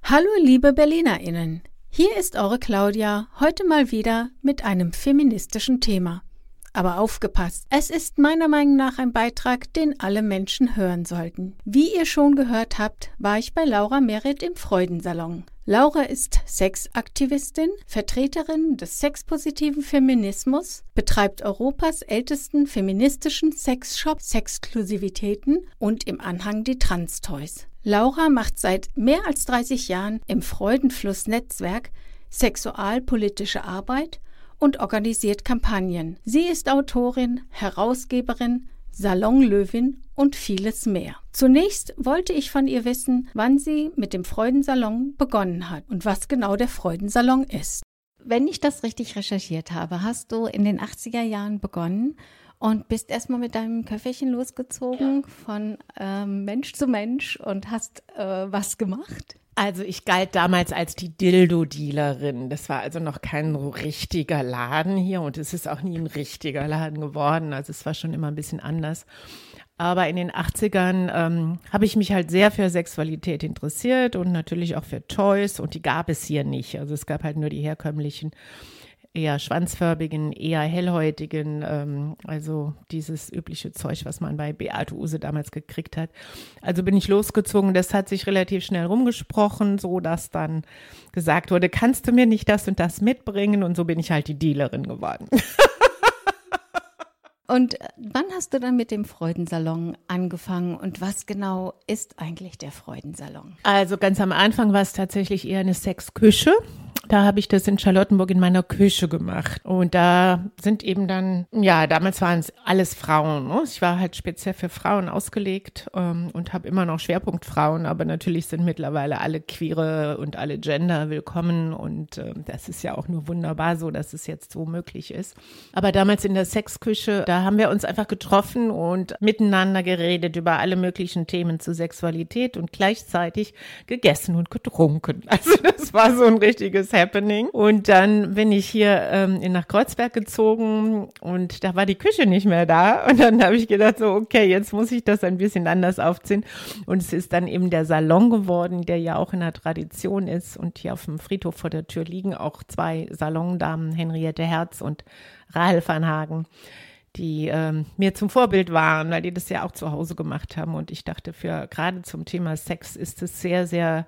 Hallo liebe BerlinerInnen, hier ist eure Claudia, heute mal wieder mit einem feministischen Thema. Aber aufgepasst, es ist meiner Meinung nach ein Beitrag, den alle Menschen hören sollten. Wie ihr schon gehört habt, war ich bei Laura Merritt im Freudensalon. Laura ist Sexaktivistin, Vertreterin des sexpositiven Feminismus, betreibt Europas ältesten feministischen Sexshop Sexklusivitäten und im Anhang die Trans-Toys. Laura macht seit mehr als 30 Jahren im Freudenfluss-Netzwerk sexualpolitische Arbeit und organisiert Kampagnen. Sie ist Autorin, Herausgeberin, Salonlöwin und vieles mehr. Zunächst wollte ich von ihr wissen, wann sie mit dem Freudensalon begonnen hat und was genau der Freudensalon ist. Wenn ich das richtig recherchiert habe, hast du in den 80er Jahren begonnen und bist erstmal mit deinem Köfferchen losgezogen von Mensch zu Mensch und hast was gemacht? Also ich galt damals als die Dildo-Dealerin. Das war also noch kein so richtiger Laden hier und es ist auch nie ein richtiger Laden geworden. Also es war schon immer ein bisschen anders. Aber in den 80ern habe ich mich halt sehr für Sexualität interessiert und natürlich auch für Toys und die gab es hier nicht. Also es gab halt nur die herkömmlichen, eher schwanzförmigen, eher hellhäutigen, also dieses übliche Zeug, was man bei Beate Uhse damals gekriegt hat. Also bin ich losgezogen, das hat sich relativ schnell rumgesprochen, so dass dann gesagt wurde, kannst du mir nicht das und das mitbringen? Und so bin ich halt die Dealerin geworden. Und wann hast du dann mit dem Freudensalon angefangen und was genau ist eigentlich der Freudensalon? Also ganz am Anfang war es tatsächlich eher eine Sexküche. Da habe ich das in Charlottenburg in meiner Küche gemacht. Und da sind eben dann, ja, damals waren es alles Frauen. Ne? Ich war halt speziell für Frauen ausgelegt und habe immer noch Schwerpunkt Frauen. Aber natürlich sind mittlerweile alle Queere und alle Gender willkommen. Und das ist ja auch nur wunderbar so, dass es jetzt so möglich ist. Aber damals in der Sexküche, da haben wir uns einfach getroffen und miteinander geredet über alle möglichen Themen zur Sexualität und gleichzeitig gegessen und getrunken. Also das war so ein richtiges Happening. Und dann bin ich hier nach Kreuzberg gezogen und da war die Küche nicht mehr da. Und dann habe ich gedacht, so okay, jetzt muss ich das ein bisschen anders aufziehen. Und es ist dann eben der Salon geworden, der ja auch in der Tradition ist. Und hier auf dem Friedhof vor der Tür liegen auch zwei Salondamen, Henriette Herz und Rahel van Hagen, die mir zum Vorbild waren, weil die das ja auch zu Hause gemacht haben. Und ich dachte, für gerade zum Thema Sex ist es sehr, sehr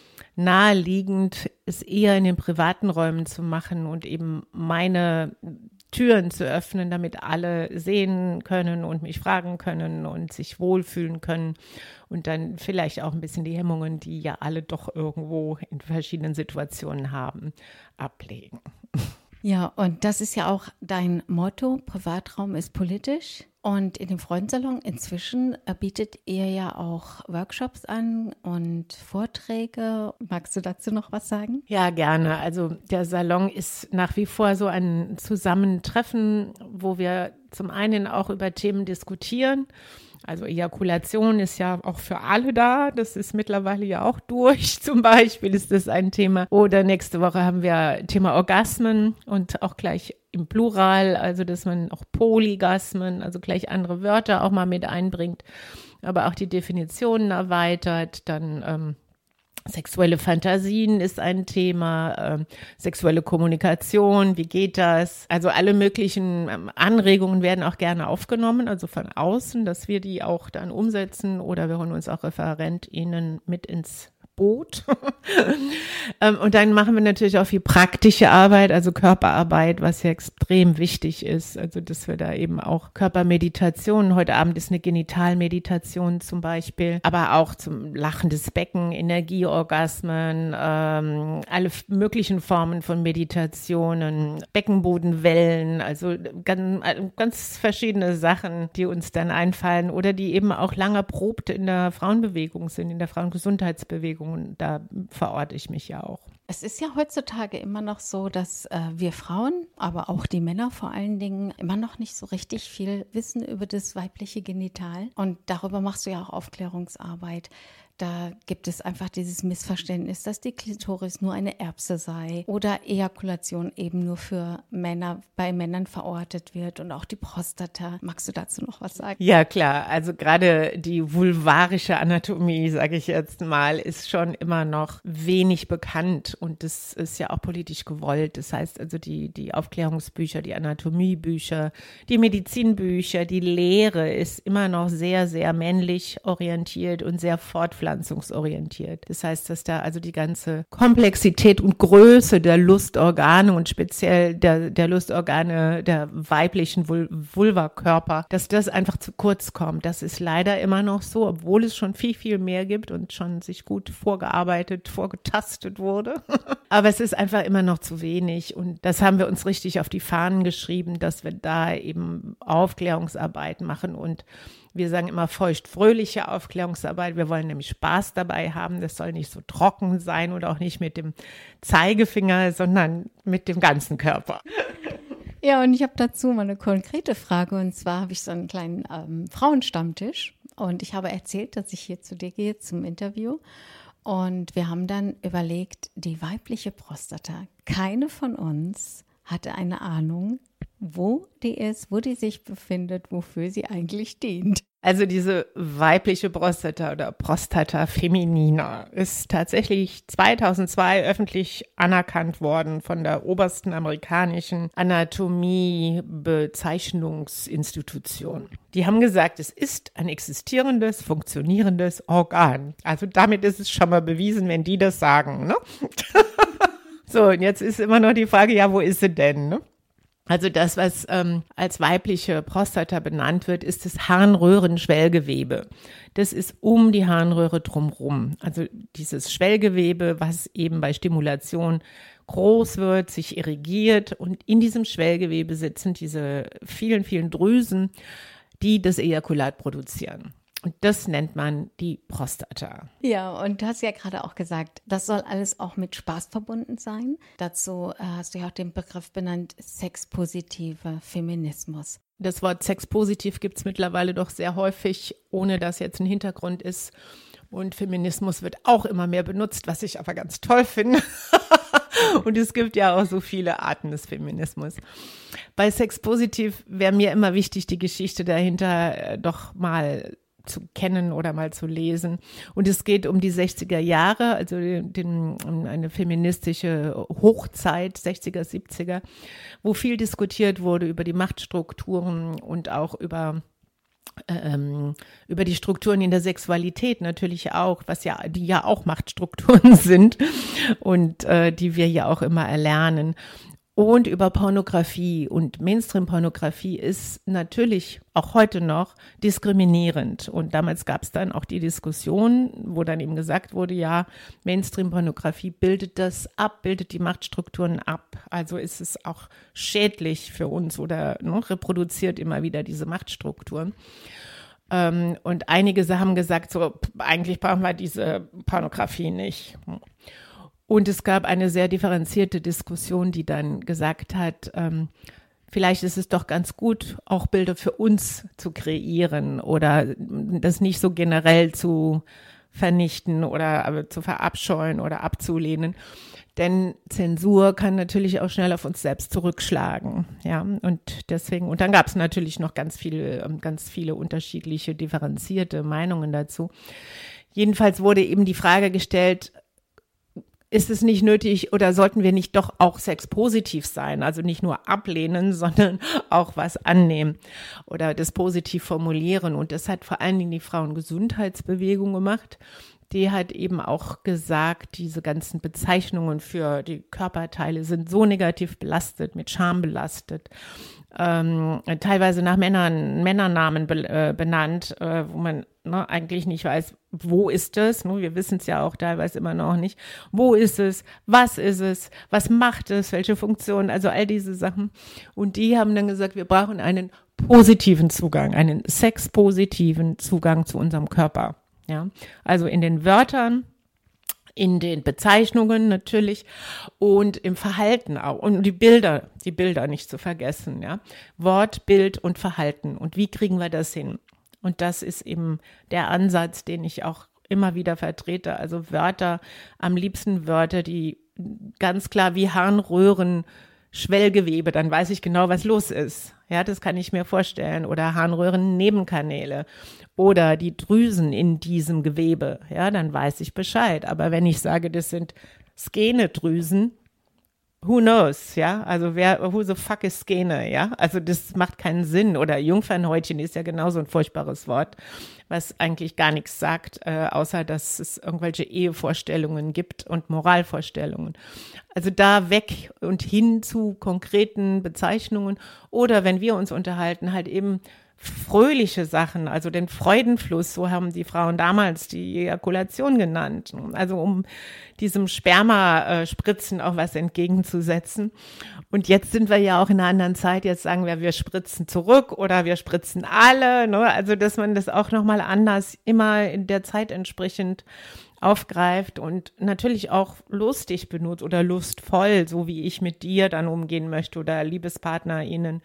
naheliegend, es eher in den privaten Räumen zu machen und eben meine Türen zu öffnen, damit alle sehen können und mich fragen können und sich wohlfühlen können und dann vielleicht auch ein bisschen die Hemmungen, die ja alle doch irgendwo in verschiedenen Situationen haben, ablegen. Ja, und das ist ja auch dein Motto, Privatraum ist politisch. Und in dem Freudensalon inzwischen bietet ihr ja auch Workshops an und Vorträge. Magst du dazu noch was sagen? Ja, gerne. Also der Salon ist nach wie vor so ein Zusammentreffen, wo wir zum einen auch über Themen diskutieren. Also Ejakulation ist ja auch für alle da. Das ist mittlerweile ja auch durch. Zum Beispiel ist das ein Thema. Oder nächste Woche haben wir Thema Orgasmen und auch gleich im Plural, also dass man auch Polygasmen, also gleich andere Wörter auch mal mit einbringt, aber auch die Definitionen erweitert. Dann sexuelle Fantasien ist ein Thema, sexuelle Kommunikation, wie geht das? Also alle möglichen Anregungen werden auch gerne aufgenommen, also von außen, dass wir die auch dann umsetzen oder wir holen uns auch ReferentInnen mit ins Boot. Und dann machen wir natürlich auch viel praktische Arbeit, also Körperarbeit, was ja extrem wichtig ist. Also dass wir da eben auch Körpermeditation, heute Abend ist eine Genitalmeditation zum Beispiel, aber auch zum lachendes Becken, Energieorgasmen, alle möglichen Formen von Meditationen, Beckenbodenwellen, also ganz verschiedene Sachen, die uns dann einfallen oder die eben auch lang erprobt in der Frauenbewegung sind, in der Frauengesundheitsbewegung. Und da verorte ich mich ja auch. Es ist ja heutzutage immer noch so, dass wir Frauen, aber auch die Männer vor allen Dingen, immer noch nicht so richtig viel wissen über das weibliche Genital. Und darüber machst du ja auch Aufklärungsarbeit. da gibt es einfach dieses Missverständnis, dass die Klitoris nur eine Erbse sei oder Ejakulation eben nur für Männer, bei Männern verortet wird und auch die Prostata. Magst du dazu noch was sagen? Ja, klar. Also gerade die vulvarische Anatomie, sage ich jetzt mal, ist schon immer noch wenig bekannt und das ist ja auch politisch gewollt. Das heißt also die Aufklärungsbücher, die Anatomiebücher, die Medizinbücher, die Lehre ist immer noch sehr, sehr männlich orientiert und sehr fortpflanzungsorientiert. Das heißt, dass da also die ganze Komplexität und Größe der Lustorgane und speziell der Lustorgane der weiblichen Vulvakörper, dass das einfach zu kurz kommt. Das ist leider immer noch so, obwohl es schon viel, viel mehr gibt und schon sich gut vorgetastet wurde. Aber es ist einfach immer noch zu wenig und das haben wir uns richtig auf die Fahnen geschrieben, dass wir da eben Aufklärungsarbeit machen und wir sagen immer feucht-fröhliche Aufklärungsarbeit. Wir wollen nämlich Spaß dabei haben. Das soll nicht so trocken sein oder auch nicht mit dem Zeigefinger, sondern mit dem ganzen Körper. Ja, und ich habe dazu mal eine konkrete Frage und zwar habe ich so einen kleinen Frauenstammtisch und ich habe erzählt, dass ich hier zu dir gehe zum Interview und wir haben dann überlegt, die weibliche Prostata, keine von uns hatte eine Ahnung, wo die ist, wo die sich befindet, wofür sie eigentlich dient. Also diese weibliche Prostata oder Prostata feminina ist tatsächlich 2002 öffentlich anerkannt worden von der obersten amerikanischen Anatomiebezeichnungsinstitution. Die haben gesagt, es ist ein existierendes, funktionierendes Organ. Also damit ist es schon mal bewiesen, wenn die das sagen, ne? So, und jetzt ist immer noch die Frage, ja, wo ist sie denn, ne? Also das, was als weibliche Prostata benannt wird, ist das Harnröhrenschwellgewebe. Das ist um die Harnröhre drumherum. Also dieses Schwellgewebe, was eben bei Stimulation groß wird, sich irrigiert und in diesem Schwellgewebe sitzen diese vielen, vielen Drüsen, die das Ejakulat produzieren. Und das nennt man die Prostata. Ja, und du hast ja gerade auch gesagt, das soll alles auch mit Spaß verbunden sein. Dazu hast du ja auch den Begriff benannt, sexpositiver Feminismus. Das Wort sexpositiv gibt es mittlerweile doch sehr häufig, ohne dass jetzt ein Hintergrund ist. Und Feminismus wird auch immer mehr benutzt, was ich aber ganz toll finde. Und es gibt ja auch so viele Arten des Feminismus. Bei sexpositiv wäre mir immer wichtig, die Geschichte dahinter doch mal zu kennen oder mal zu lesen. Und es geht um die 60er Jahre, also um eine feministische Hochzeit, 60er, 70er, wo viel diskutiert wurde über die Machtstrukturen und auch über die Strukturen in der Sexualität natürlich auch, die ja auch Machtstrukturen sind und die wir ja auch immer erlernen. Und über Pornografie. Und Mainstream-Pornografie ist natürlich auch heute noch diskriminierend. Und damals gab es dann auch die Diskussion, wo dann eben gesagt wurde, ja, Mainstream-Pornografie bildet die Machtstrukturen ab. Also ist es auch schädlich für uns oder reproduziert immer wieder diese Machtstrukturen. Und einige haben gesagt, so eigentlich brauchen wir diese Pornografie nicht. Und es gab eine sehr differenzierte Diskussion, die dann gesagt hat, vielleicht ist es doch ganz gut, auch Bilder für uns zu kreieren oder das nicht so generell zu vernichten oder zu verabscheuen oder abzulehnen. Denn Zensur kann natürlich auch schnell auf uns selbst zurückschlagen. Ja, und deswegen, und dann gab es natürlich noch ganz viele unterschiedliche, differenzierte Meinungen dazu. Jedenfalls wurde eben die Frage gestellt, ist es nicht nötig oder sollten wir nicht doch auch sexpositiv sein? Also nicht nur ablehnen, sondern auch was annehmen oder das positiv formulieren. Und das hat vor allen Dingen die Frauengesundheitsbewegung gemacht. Die hat eben auch gesagt, diese ganzen Bezeichnungen für die Körperteile sind so negativ belastet, mit Scham belastet, teilweise nach Männernamen benannt, wo man eigentlich nicht weiß, wo ist es? Wir wissen es ja auch teilweise immer noch nicht. Wo ist es? Was macht es? Welche Funktion? Also all diese Sachen. Und die haben dann gesagt, wir brauchen einen positiven Zugang, einen sexpositiven Zugang zu unserem Körper. Ja, also in den Wörtern, in den Bezeichnungen natürlich und im Verhalten auch. Und die Bilder nicht zu vergessen. Ja, Wort, Bild und Verhalten. Und wie kriegen wir das hin? Und das ist eben der Ansatz, den ich auch immer wieder vertrete. Also Wörter, am liebsten Wörter, die ganz klar wie Harnröhren, Schwellgewebe, dann weiß ich genau, was los ist. Ja, das kann ich mir vorstellen. Oder Harnröhren-Nebenkanäle oder die Drüsen in diesem Gewebe. Ja, dann weiß ich Bescheid. Aber wenn ich sage, das sind Skenedrüsen, who knows, ja? Also who the fuck is Skene, ja? Also das macht keinen Sinn. Oder Jungfernhäutchen ist ja genauso ein furchtbares Wort, was eigentlich gar nichts sagt, außer dass es irgendwelche Ehevorstellungen gibt und Moralvorstellungen. Also da weg und hin zu konkreten Bezeichnungen oder wenn wir uns unterhalten, halt eben fröhliche Sachen, also den Freudenfluss, so haben die Frauen damals die Ejakulation genannt, also um diesem Spermaspritzen auch was entgegenzusetzen. Und jetzt sind wir ja auch in einer anderen Zeit, jetzt sagen wir spritzen zurück oder wir spritzen alle, ne? Also dass man das auch nochmal anders, immer in der Zeit entsprechend aufgreift und natürlich auch lustig benutzt oder lustvoll, so wie ich mit dir dann umgehen möchte oder LiebespartnerInnen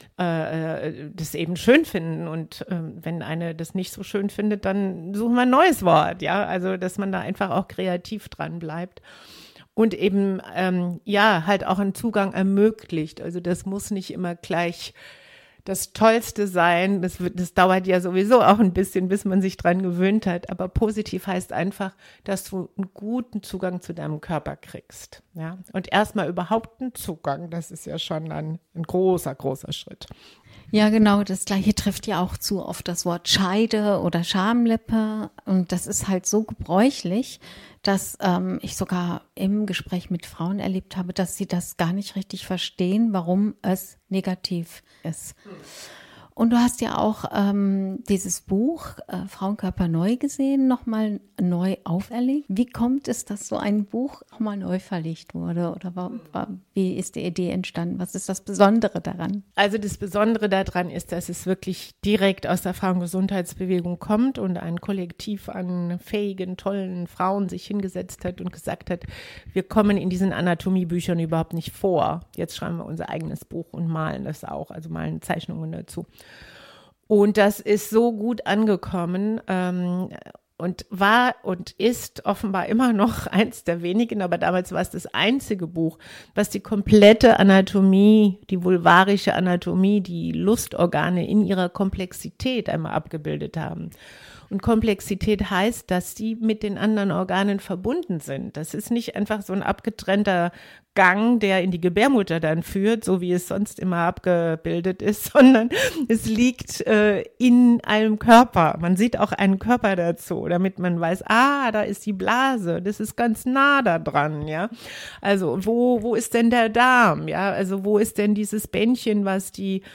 das eben schön finden und wenn eine das nicht so schön findet, dann suchen wir ein neues Wort, ja, also dass man da einfach auch kreativ dran bleibt und eben halt auch einen Zugang ermöglicht, also das muss nicht immer gleich das Tollste sein, das dauert ja sowieso auch ein bisschen, bis man sich dran gewöhnt hat, aber positiv heißt einfach, dass du einen guten Zugang zu deinem Körper kriegst, ja, und erstmal überhaupt einen Zugang, das ist ja schon dann ein großer, großer Schritt. Ja, genau, das Gleiche trifft ja auch zu auf das Wort Scheide oder Schamlippe und das ist halt so gebräuchlich, dass ich sogar im Gespräch mit Frauen erlebt habe, dass sie das gar nicht richtig verstehen, warum es negativ ist. Und du hast ja auch dieses Buch Frauenkörper neu gesehen, nochmal neu auferlegt. Wie kommt es, dass so ein Buch nochmal neu verlegt wurde? Oder wie ist die Idee entstanden? Was ist das Besondere daran? Also das Besondere daran ist, dass es wirklich direkt aus der Frauengesundheitsbewegung kommt und ein Kollektiv an fähigen, tollen Frauen sich hingesetzt hat und gesagt hat, wir kommen in diesen Anatomiebüchern überhaupt nicht vor. Jetzt schreiben wir unser eigenes Buch und malen das auch, also malen Zeichnungen dazu. Und das ist so gut angekommen und war und ist offenbar immer noch eins der wenigen, aber damals war es das einzige Buch, was die komplette Anatomie, die vulvarische Anatomie, die Lustorgane in ihrer Komplexität einmal abgebildet haben. Und Komplexität heißt, dass die mit den anderen Organen verbunden sind. Das ist nicht einfach so ein abgetrennter Gang, der in die Gebärmutter dann führt, so wie es sonst immer abgebildet ist, sondern es liegt in einem Körper. Man sieht auch einen Körper dazu, damit man weiß, da ist die Blase, das ist ganz nah da dran, ja. Also wo ist denn der Darm, ja? Also wo ist denn dieses Bändchen, was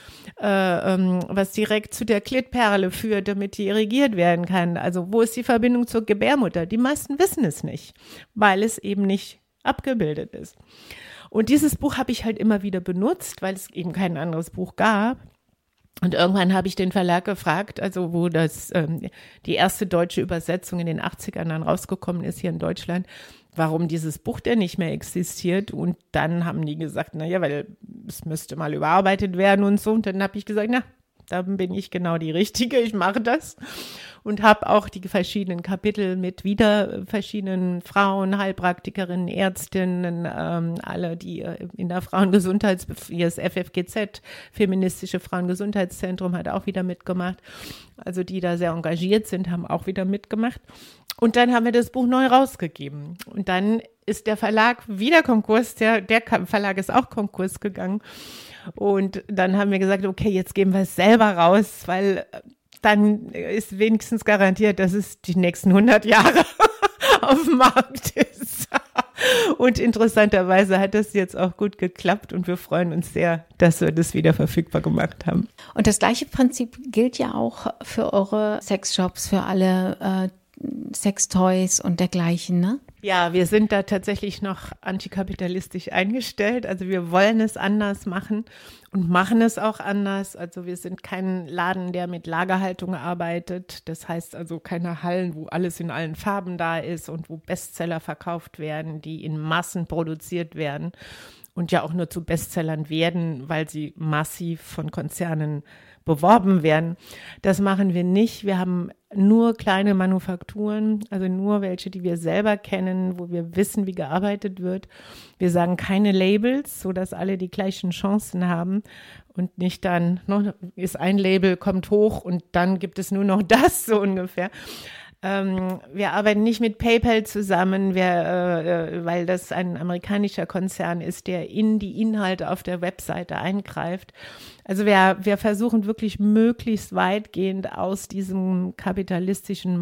direkt zu der Klittperle führt, damit die irrigiert werden kann? Also wo ist die Verbindung zur Gebärmutter? Die meisten wissen es nicht, weil es eben nicht abgebildet ist. Und dieses Buch habe ich halt immer wieder benutzt, weil es eben kein anderes Buch gab. Und irgendwann habe ich den Verlag gefragt, also wo die erste deutsche Übersetzung in den 80ern dann rausgekommen ist hier in Deutschland, warum dieses Buch denn nicht mehr existiert. Und dann haben die gesagt, weil es müsste mal überarbeitet werden und so. Und dann habe ich gesagt, da bin ich genau die Richtige, ich mache das. Und habe auch die verschiedenen Kapitel mit wieder verschiedenen Frauen, Heilpraktikerinnen, Ärztinnen, alle, die in der das FFGZ, Feministische Frauengesundheitszentrum, hat auch wieder mitgemacht. Also die da sehr engagiert sind, haben auch wieder mitgemacht. Und dann haben wir das Buch neu rausgegeben. Und dann ist der Verlag wieder Konkurs, der Verlag ist auch Konkurs gegangen. Und dann haben wir gesagt, okay, jetzt geben wir es selber raus, weil dann ist wenigstens garantiert, dass es die nächsten 100 Jahre auf dem Markt ist. Und interessanterweise hat das jetzt auch gut geklappt und wir freuen uns sehr, dass wir das wieder verfügbar gemacht haben. Und das gleiche Prinzip gilt ja auch für eure Sexshops, für alle Sextoys und dergleichen, ne? Ja, wir sind da tatsächlich noch antikapitalistisch eingestellt. Also wir wollen es anders machen und machen es auch anders. Also wir sind kein Laden, der mit Lagerhaltung arbeitet. Das heißt also keine Hallen, wo alles in allen Farben da ist und wo Bestseller verkauft werden, die in Massen produziert werden und ja auch nur zu Bestsellern werden, weil sie massiv von Konzernen beworben werden. Das machen wir nicht. Wir haben nur kleine Manufakturen, also nur welche, die wir selber kennen, wo wir wissen, wie gearbeitet wird. Wir sagen keine Labels, sodass alle die gleichen Chancen haben und nicht dann, ist ein Label, kommt hoch und dann gibt es nur noch das, so ungefähr. Wir arbeiten nicht mit PayPal zusammen, weil das ein amerikanischer Konzern ist, der in die Inhalte auf der Webseite eingreift. Also wir versuchen wirklich möglichst weitgehend aus diesem kapitalistischen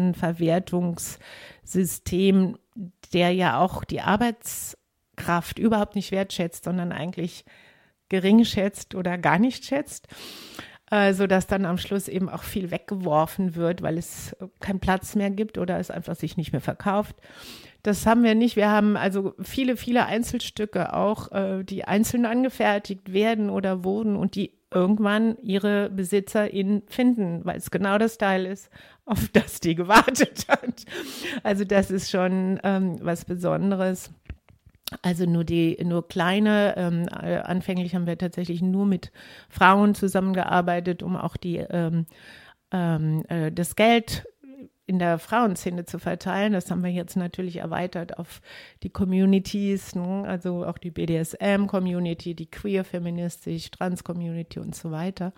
Massenverwertungssystem, der ja auch die Arbeitskraft überhaupt nicht wertschätzt, sondern eigentlich gering schätzt oder gar nicht schätzt, sodass dann am Schluss eben auch viel weggeworfen wird, weil es keinen Platz mehr gibt oder es einfach sich nicht mehr verkauft. Das haben wir nicht. Wir haben also viele, viele Einzelstücke auch, die einzeln angefertigt werden oder wurden und die irgendwann ihre BesitzerInnen finden, weil es genau das Teil ist, auf das die gewartet hat. Also das ist schon was Besonderes. Also nur kleine, anfänglich haben wir tatsächlich nur mit Frauen zusammengearbeitet, um auch das Geld in der Frauenszene zu verteilen. Das haben wir jetzt natürlich erweitert auf die Communities, ne? Also auch die BDSM-Community, die queer-feministisch, Trans-Community und so weiter.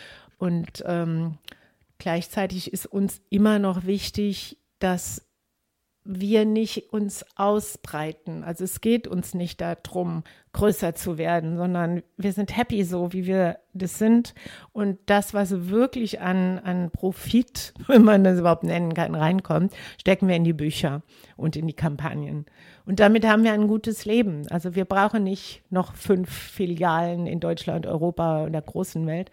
Und gleichzeitig ist uns immer noch wichtig, dass wir nicht uns ausbreiten. Also es geht uns nicht darum, größer zu werden, sondern wir sind happy so, wie wir das sind. Und das, was wirklich an Profit, wenn man das überhaupt nennen kann, reinkommt, stecken wir in die Bücher und in die Kampagnen. Und damit haben wir ein gutes Leben. Also wir brauchen nicht noch 5 Filialen in Deutschland, Europa und der großen Welt.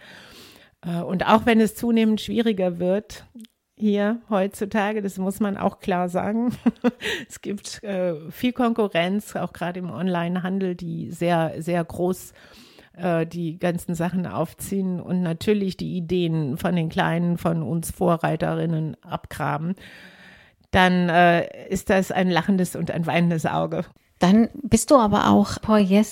Und auch wenn es zunehmend schwieriger wird, hier heutzutage, das muss man auch klar sagen. Es gibt viel Konkurrenz, auch gerade im Onlinehandel, die sehr, sehr groß die ganzen Sachen aufziehen und natürlich die Ideen von den Kleinen, von uns Vorreiterinnen abgraben. Dann ist das ein lachendes und ein weinendes Auge. Dann bist du aber auch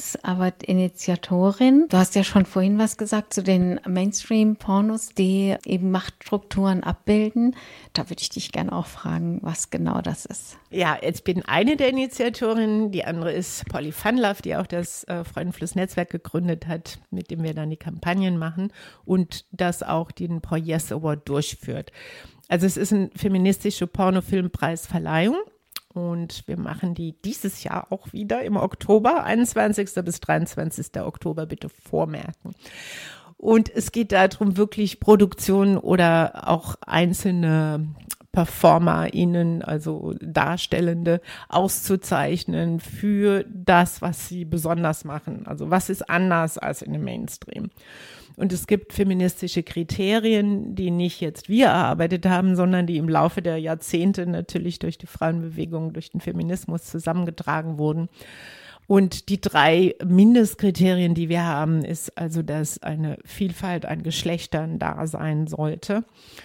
Poyes-Arbeit-Initiatorin. Du hast ja schon vorhin was gesagt zu den Mainstream-Pornos, die eben Machtstrukturen abbilden. Da würde ich dich gerne auch fragen, was genau das ist. Ja, jetzt bin eine der Initiatorinnen. Die andere ist Polly Funlove, die auch das Freudenfluss-Netzwerk gegründet hat, mit dem wir dann die Kampagnen machen und das auch den Poyes Award durchführt. Also es ist eine feministische Pornofilmpreisverleihung. Und wir machen die dieses Jahr auch wieder im Oktober, 21. bis 23. Oktober, bitte vormerken. Und es geht darum, wirklich Produktionen oder auch einzelne PerformerInnen, also Darstellende, auszuzeichnen für das, was sie besonders machen. Also was ist anders als in dem Mainstream? Und es gibt feministische Kriterien, die nicht jetzt wir erarbeitet haben, sondern die im Laufe der Jahrzehnte natürlich durch die Frauenbewegung, durch den Feminismus zusammengetragen wurden. Und die 3 Mindestkriterien, die wir haben, ist also, dass eine Vielfalt an Geschlechtern da sein sollte.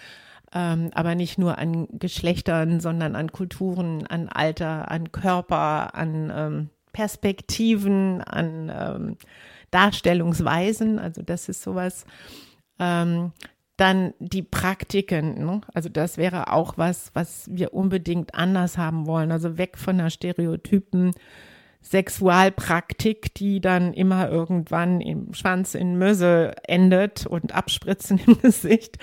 Aber nicht nur an Geschlechtern, sondern an Kulturen, an Alter, an Körper, an Perspektiven, an Darstellungsweisen, also das ist sowas. Dann die Praktiken, ne? Also das wäre auch was wir unbedingt anders haben wollen, also weg von der Stereotypen Sexualpraktik, die dann immer irgendwann im Schwanz in Möse endet und Abspritzen im Gesicht,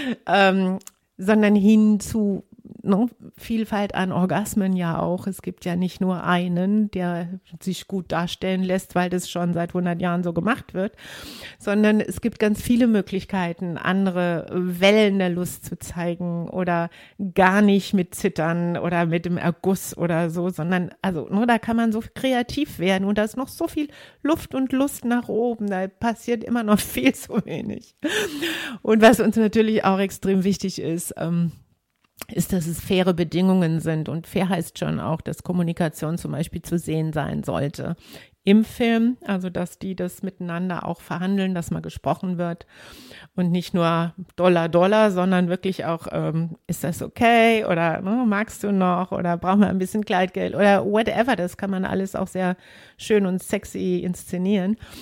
sondern hin zu Vielfalt an Orgasmen ja auch. Es gibt ja nicht nur einen, der sich gut darstellen lässt, weil das schon seit 100 Jahren so gemacht wird, sondern es gibt ganz viele Möglichkeiten, andere Wellen der Lust zu zeigen oder gar nicht mit Zittern oder mit dem Erguss oder so, sondern also nur da kann man so kreativ werden und da ist noch so viel Luft und Lust nach oben, da passiert immer noch viel zu wenig. Und was uns natürlich auch extrem wichtig ist, dass es faire Bedingungen sind. Und fair heißt schon auch, dass Kommunikation zum Beispiel zu sehen sein sollte im Film, also dass die das miteinander auch verhandeln, dass mal gesprochen wird und nicht nur Dollar, sondern wirklich auch, ist das okay oder magst du noch oder brauchen wir ein bisschen Kleidgeld oder whatever, das kann man alles auch sehr schön und sexy inszenieren.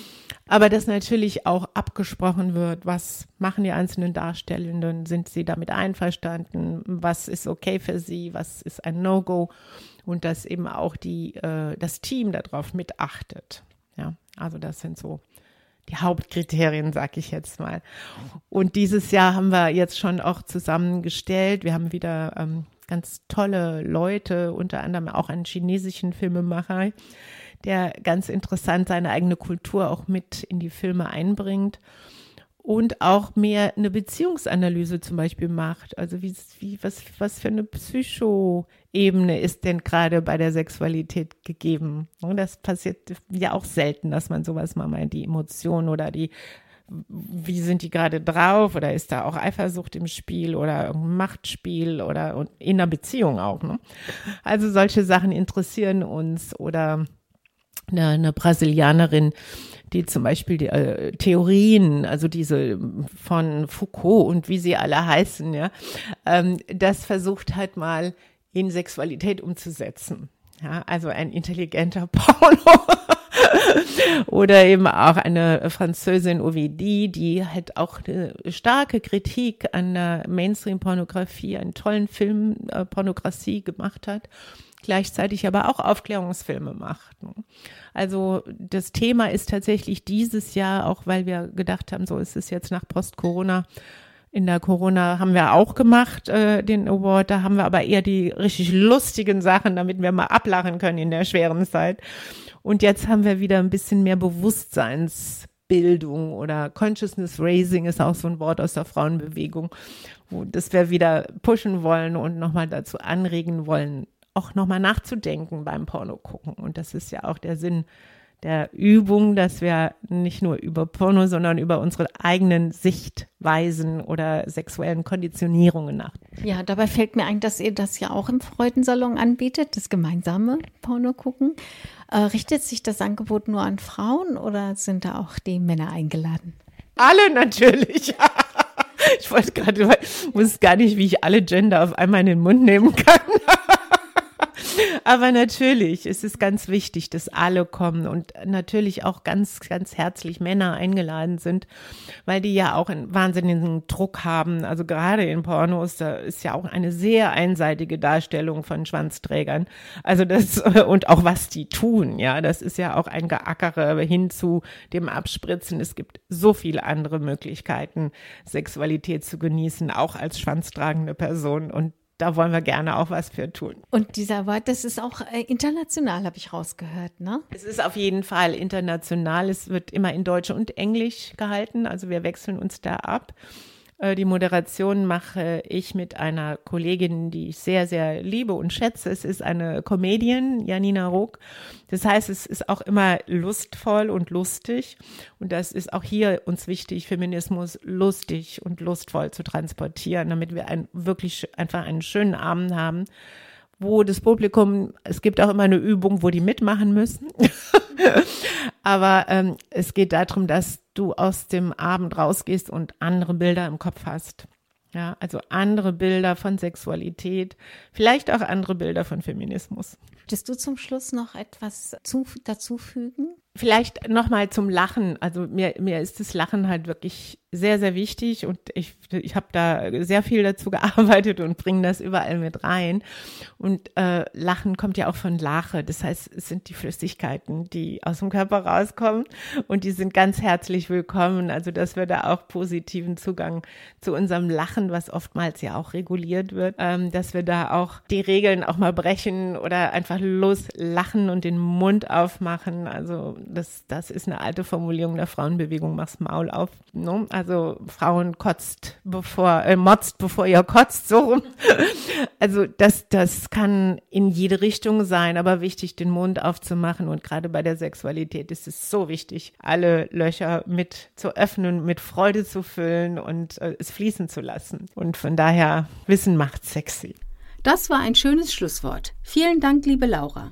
Aber dass natürlich auch abgesprochen wird, was machen die einzelnen Darstellenden, sind sie damit einverstanden, was ist okay für sie, was ist ein No-Go und dass eben auch das Team darauf mitachtet. Ja, also das sind so die Hauptkriterien, sag ich jetzt mal. Und dieses Jahr haben wir jetzt schon auch zusammengestellt. Wir haben wieder ganz tolle Leute, unter anderem auch einen chinesischen Filmemacher, der ganz interessant seine eigene Kultur auch mit in die Filme einbringt und auch mehr eine Beziehungsanalyse zum Beispiel macht. Also was für eine Psychoebene ist denn gerade bei der Sexualität gegeben? Und das passiert ja auch selten, dass man sowas mal die Emotionen oder wie sind die gerade drauf oder ist da auch Eifersucht im Spiel oder irgendein Machtspiel oder in einer Beziehung auch, ne? Also solche Sachen interessieren uns oder eine Brasilianerin, die zum Beispiel die Theorien, also diese von Foucault und wie sie alle heißen, ja, das versucht halt mal in Sexualität umzusetzen. Ja, also ein intelligenter Porno. Oder eben auch eine Französin Ovidie, die halt auch eine starke Kritik an der Mainstream-Pornografie, einen tollen Film Pornografie gemacht hat, gleichzeitig aber auch Aufklärungsfilme macht. Also das Thema ist tatsächlich dieses Jahr, auch weil wir gedacht haben, so ist es jetzt nach Post-Corona. In der Corona haben wir auch gemacht, den Award, da haben wir aber eher die richtig lustigen Sachen, damit wir mal ablachen können in der schweren Zeit. Und jetzt haben wir wieder ein bisschen mehr Bewusstseinsbildung oder Consciousness Raising ist auch so ein Wort aus der Frauenbewegung, das wir wieder pushen wollen und nochmal dazu anregen wollen, auch nochmal nachzudenken beim Porno gucken. Und das ist ja auch der Sinn der Übung, dass wir nicht nur über Porno, sondern über unsere eigenen Sichtweisen oder sexuellen Konditionierungen nachdenken. Ja, dabei fällt mir ein, dass ihr das ja auch im Freudensalon anbietet, das gemeinsame Porno gucken. Richtet sich das Angebot nur an Frauen oder sind da auch die Männer eingeladen? Alle natürlich. Ich wusste gar nicht, wie ich alle Gender auf einmal in den Mund nehmen kann. Aber natürlich ist es ganz wichtig, dass alle kommen und natürlich auch ganz, ganz herzlich Männer eingeladen sind, weil die ja auch einen wahnsinnigen Druck haben. Also gerade in Pornos, da ist ja auch eine sehr einseitige Darstellung von Schwanzträgern. Also und auch was die tun, ja, das ist ja auch ein Geackere hin zu dem Abspritzen. Es gibt so viele andere Möglichkeiten, Sexualität zu genießen, auch als schwanztragende Person, und da wollen wir gerne auch was für tun. Und dieser Award, das ist auch international, habe ich rausgehört, ne? Es ist auf jeden Fall international. Es wird immer in Deutsch und Englisch gehalten. Also wir wechseln uns da ab. Die Moderation mache ich mit einer Kollegin, die ich sehr, sehr liebe und schätze. Es ist eine Comedian, Janina Ruck. Das heißt, es ist auch immer lustvoll und lustig. Und das ist auch hier uns wichtig, Feminismus lustig und lustvoll zu transportieren, damit wir wirklich einfach einen schönen Abend haben, wo das Publikum, es gibt auch immer eine Übung, wo die mitmachen müssen. Aber es geht darum, dass du aus dem Abend rausgehst und andere Bilder im Kopf hast. Ja, also andere Bilder von Sexualität, vielleicht auch andere Bilder von Feminismus. Möchtest du zum Schluss noch etwas dazu fügen? Vielleicht nochmal zum Lachen. Also mir ist das Lachen halt wirklich sehr, sehr wichtig und ich habe da sehr viel dazu gearbeitet und bringe das überall mit rein. Und Lachen kommt ja auch von Lache. Das heißt, es sind die Flüssigkeiten, die aus dem Körper rauskommen und die sind ganz herzlich willkommen. Also dass wir da auch positiven Zugang zu unserem Lachen, was oftmals ja auch reguliert wird, dass wir da auch die Regeln auch mal brechen oder einfach loslachen und den Mund aufmachen. Also das ist eine alte Formulierung der Frauenbewegung, mach's Maul auf. Ne? Also Frauen motzt bevor ihr kotzt, so rum. Also das kann in jede Richtung sein, aber wichtig, den Mund aufzumachen, und gerade bei der Sexualität ist es so wichtig, alle Löcher mit zu öffnen, mit Freude zu füllen und es fließen zu lassen. Und von daher, Wissen macht sexy. Das war ein schönes Schlusswort. Vielen Dank, liebe Laura.